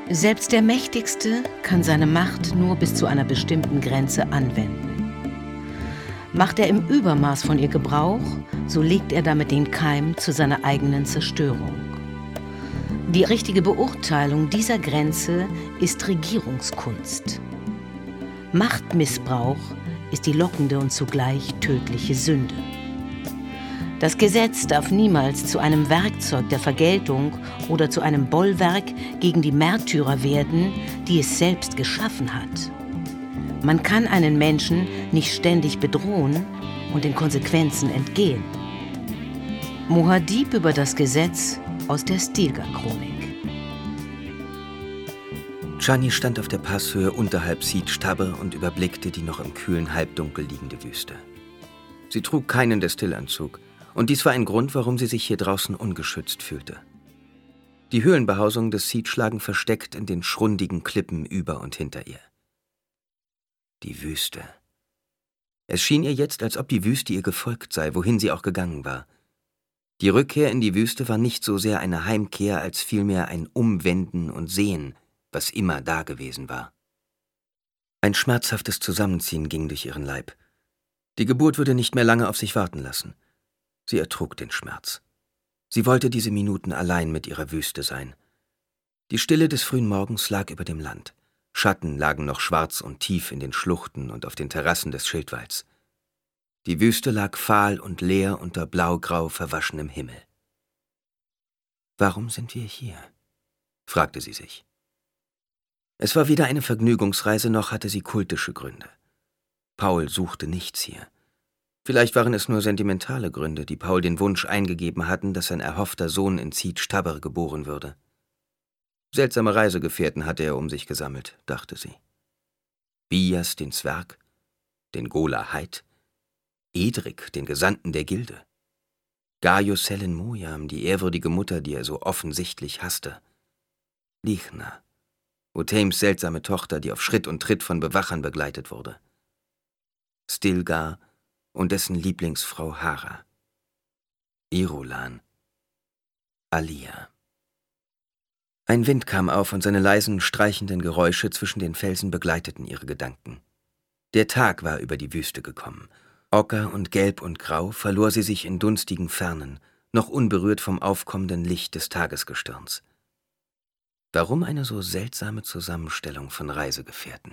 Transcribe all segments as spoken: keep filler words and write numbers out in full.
Selbst der Mächtigste kann seine Macht nur bis zu einer bestimmten Grenze anwenden. Macht er im Übermaß von ihr Gebrauch, so legt er damit den Keim zu seiner eigenen Zerstörung. Die richtige Beurteilung dieser Grenze ist Regierungskunst. Machtmissbrauch ist die lockende und zugleich tödliche Sünde. Das Gesetz darf niemals zu einem Werkzeug der Vergeltung oder zu einem Bollwerk gegen die Märtyrer werden, die es selbst geschaffen hat. Man kann einen Menschen nicht ständig bedrohen und den Konsequenzen entgehen. Muad'Dib über das Gesetz aus der Stilgar-Chronik. Chani stand auf der Passhöhe unterhalb Sietch Tabr und überblickte die noch im kühlen Halbdunkel liegende Wüste. Sie trug keinen Destillanzug, und dies war ein Grund, warum sie sich hier draußen ungeschützt fühlte. Die Höhlenbehausungen des Sietch lagen versteckt in den schrundigen Klippen über und hinter ihr. Die Wüste. Es schien ihr jetzt, als ob die Wüste ihr gefolgt sei, wohin sie auch gegangen war. Die Rückkehr in die Wüste war nicht so sehr eine Heimkehr, als vielmehr ein Umwenden und Sehen, was immer da gewesen war. Ein schmerzhaftes Zusammenziehen ging durch ihren Leib. Die Geburt würde nicht mehr lange auf sich warten lassen. Sie ertrug den Schmerz. Sie wollte diese Minuten allein mit ihrer Wüste sein. Die Stille des frühen Morgens lag über dem Land. Schatten lagen noch schwarz und tief in den Schluchten und auf den Terrassen des Schildwalds. Die Wüste lag fahl und leer unter blau-grau verwaschenem Himmel. »Warum sind wir hier?« fragte sie sich. Es war weder eine Vergnügungsreise, noch hatte sie kultische Gründe. Paul suchte nichts hier. Vielleicht waren es nur sentimentale Gründe, die Paul den Wunsch eingegeben hatten, dass sein erhoffter Sohn in Sietch Tabr geboren würde. Seltsame Reisegefährten hatte er um sich gesammelt, dachte sie. Bias, den Zwerg, den Gola Heid, Edric, den Gesandten der Gilde, Gaius Selen Mojam, die ehrwürdige Mutter, die er so offensichtlich hasste, Lichna, Otheims seltsame Tochter, die auf Schritt und Tritt von Bewachern begleitet wurde, Stilgar und dessen Lieblingsfrau Hara, Irulan, Alia. Ein Wind kam auf und seine leisen, streichenden Geräusche zwischen den Felsen begleiteten ihre Gedanken. Der Tag war über die Wüste gekommen. Ocker und Gelb und Grau verlor sie sich in dunstigen Fernen, noch unberührt vom aufkommenden Licht des Tagesgestirns. Warum eine so seltsame Zusammenstellung von Reisegefährten?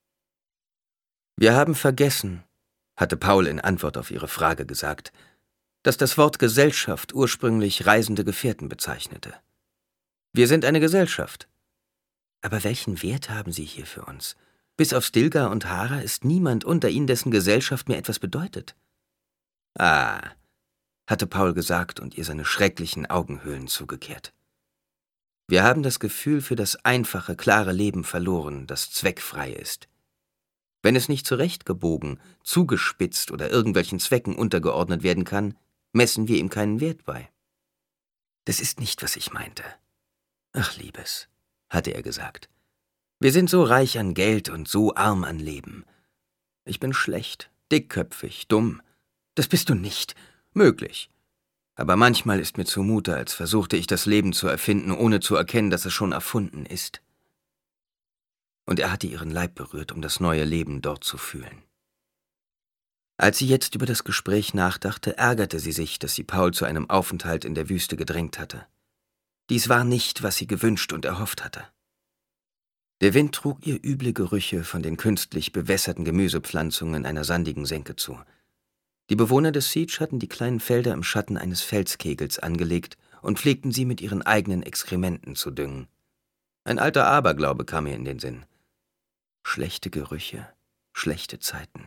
»Wir haben vergessen«, hatte Paul in Antwort auf ihre Frage gesagt, dass das Wort Gesellschaft ursprünglich reisende Gefährten bezeichnete. Wir sind eine Gesellschaft. Aber welchen Wert haben sie hier für uns? Bis auf Stilgar und Hara ist niemand unter ihnen, dessen Gesellschaft mir etwas bedeutet. Ah, hatte Paul gesagt und ihr seine schrecklichen Augenhöhlen zugekehrt. Wir haben das Gefühl für das einfache, klare Leben verloren, das zweckfrei ist. Wenn es nicht zurechtgebogen, zugespitzt oder irgendwelchen Zwecken untergeordnet werden kann, messen wir ihm keinen Wert bei. Das ist nicht, was ich meinte. Ach, Liebes, hatte er gesagt. Wir sind so reich an Geld und so arm an Leben. Ich bin schlecht, dickköpfig, dumm. Das bist du nicht. Möglich. Aber manchmal ist mir zumute, als versuchte ich das Leben zu erfinden, ohne zu erkennen, dass es schon erfunden ist. Und er hatte ihren Leib berührt, um das neue Leben dort zu fühlen. Als sie jetzt über das Gespräch nachdachte, ärgerte sie sich, dass sie Paul zu einem Aufenthalt in der Wüste gedrängt hatte. Dies war nicht, was sie gewünscht und erhofft hatte. Der Wind trug ihr üble Gerüche von den künstlich bewässerten Gemüsepflanzungen einer sandigen Senke zu. Die Bewohner des Sietch hatten die kleinen Felder im Schatten eines Felskegels angelegt und pflegten sie mit ihren eigenen Exkrementen zu düngen. Ein alter Aberglaube kam ihr in den Sinn. Schlechte Gerüche, schlechte Zeiten.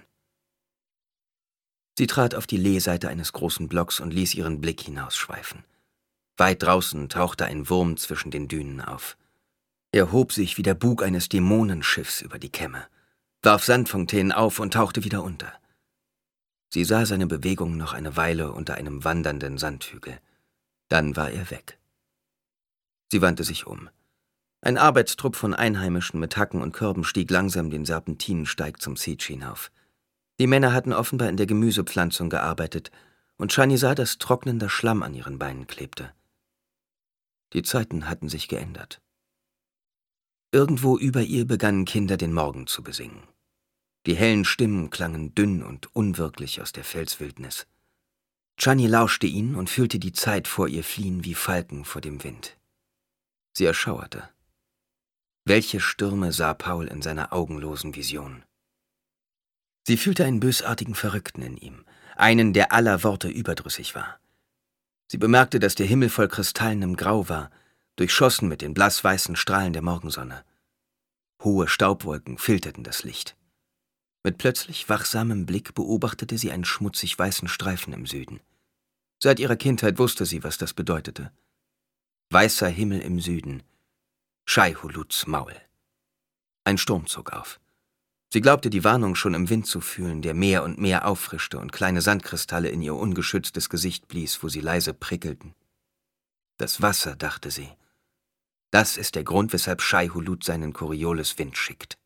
Sie trat auf die Lehseite eines großen Blocks und ließ ihren Blick hinausschweifen. Weit draußen tauchte ein Wurm zwischen den Dünen auf. Er hob sich wie der Bug eines Dämonenschiffs über die Kämme, warf Sandfontänen auf und tauchte wieder unter. Sie sah seine Bewegungen noch eine Weile unter einem wandernden Sandhügel. Dann war er weg. Sie wandte sich um. Ein Arbeitstrupp von Einheimischen mit Hacken und Körben stieg langsam den Serpentinensteig zum Sietch hinauf. Die Männer hatten offenbar in der Gemüsepflanzung gearbeitet, und Chani sah, dass trocknender Schlamm an ihren Beinen klebte. Die Zeiten hatten sich geändert. Irgendwo über ihr begannen Kinder den Morgen zu besingen. Die hellen Stimmen klangen dünn und unwirklich aus der Felswildnis. Chani lauschte ihnen und fühlte die Zeit vor ihr fliehen wie Falken vor dem Wind. Sie erschauerte. Welche Stürme sah Paul in seiner augenlosen Vision? Sie fühlte einen bösartigen Verrückten in ihm, einen, der aller Worte überdrüssig war. Sie bemerkte, dass der Himmel voll kristallnem Grau war, durchschossen mit den blassweißen Strahlen der Morgensonne. Hohe Staubwolken filterten das Licht. Mit plötzlich wachsamem Blick beobachtete sie einen schmutzig weißen Streifen im Süden. Seit ihrer Kindheit wusste sie, was das bedeutete. Weißer Himmel im Süden, Shai-Huluts Maul. Ein Sturm zog auf. Sie glaubte, die Warnung schon im Wind zu fühlen, der mehr und mehr auffrischte und kleine Sandkristalle in ihr ungeschütztes Gesicht blies, wo sie leise prickelten. Das Wasser, dachte sie. Das ist der Grund, weshalb Shai-Hulut seinen Coriolis Wind schickt.